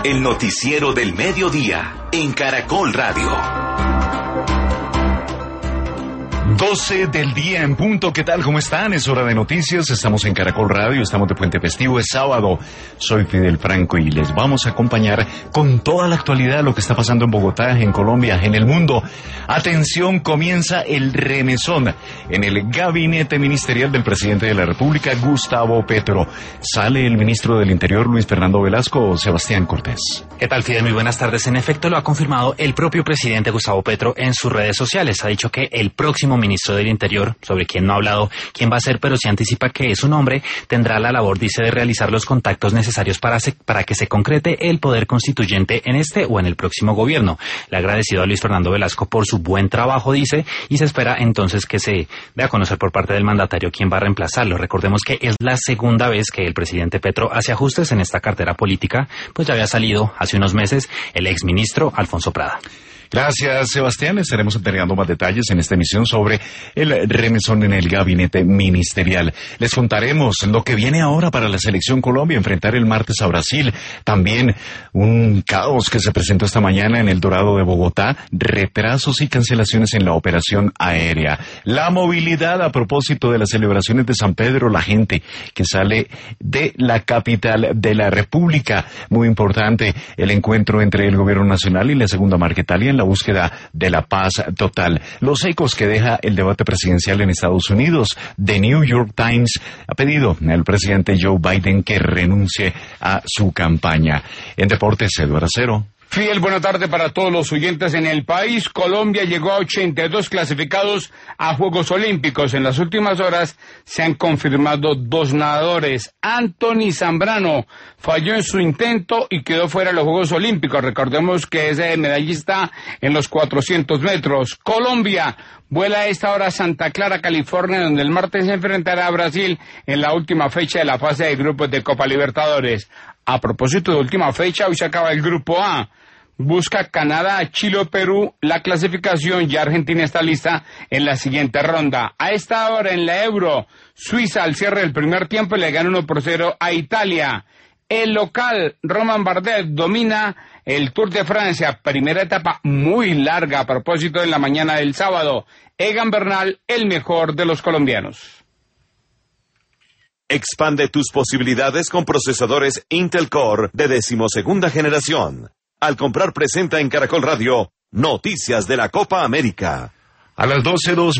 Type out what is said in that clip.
El noticiero del mediodía en Caracol Radio. 12 del día en punto. ¿Qué tal? ¿Cómo están? Es hora de noticias. Estamos en Caracol Radio, estamos de puente festivo, es sábado. Soy Fidel Franco y les vamos a acompañar con toda la actualidad de lo que está pasando en Bogotá, en Colombia, en el mundo. Atención, comienza el remesón en el gabinete ministerial del presidente de la República, Gustavo Petro. Sale el ministro del Interior, Luis Fernando Velasco, Sebastián Cortés. ¿Qué tal, Fidel? Muy buenas tardes. En efecto, lo ha confirmado el propio presidente Gustavo Petro en sus redes sociales. Ha dicho que el próximo ministro del Interior, sobre quien no ha hablado quién va a ser, pero sí anticipa que es un hombre, tendrá la labor, dice, de realizar los contactos necesarios para que se concrete el poder constituyente en este o en el próximo gobierno. Le ha agradecido a Luis Fernando Velasco por su buen trabajo, dice, y se espera entonces que se dé a conocer por parte del mandatario quién va a reemplazarlo. Recordemos que es la segunda vez que el presidente Petro hace ajustes en esta cartera política, pues ya había salido hace unos meses el exministro Alfonso Prada. Gracias, Sebastián. Estaremos entregando más detalles en esta emisión sobre el remesón en el gabinete ministerial. Les contaremos lo que viene ahora para la Selección Colombia, enfrentar el martes a Brasil. También un caos que se presentó esta mañana en el Dorado de Bogotá, retrasos y cancelaciones en la operación aérea. La movilidad a propósito de las celebraciones de San Pedro, la gente que sale de la capital de la República. Muy importante el encuentro entre el gobierno nacional y la segunda Marquetalia en la búsqueda de la paz total. Los ecos que deja el debate presidencial en Estados Unidos. The New York Times ha pedido al presidente Joe Biden que renuncie a su campaña. En deportes, Eduardo Acero. Fidel, buena tarde para todos los oyentes en el país. Colombia llegó a 82 clasificados a Juegos Olímpicos. En las últimas horas se han confirmado 2 nadadores. Anthony Zambrano falló en su intento y quedó fuera de los Juegos Olímpicos. Recordemos que es medallista en los 400 metros. Colombia vuela a esta hora a Santa Clara, California, donde el martes se enfrentará a Brasil en la última fecha de la fase de grupos de Copa Libertadores. A propósito de última fecha, hoy se acaba el Grupo A. Busca Canadá, Chile o Perú la clasificación. Ya Argentina está lista en la siguiente ronda. A esta hora en la Euro, Suiza al cierre del primer tiempo le gana 1-0 a Italia. El local, Romain Bardet, domina el Tour de Francia. Primera etapa muy larga a propósito de la mañana del sábado. Egan Bernal, el mejor de los colombianos. Expande tus posibilidades con procesadores Intel Core de 12ª generación. Al comprar presenta en Caracol Radio Noticias de la Copa América. A las 12:02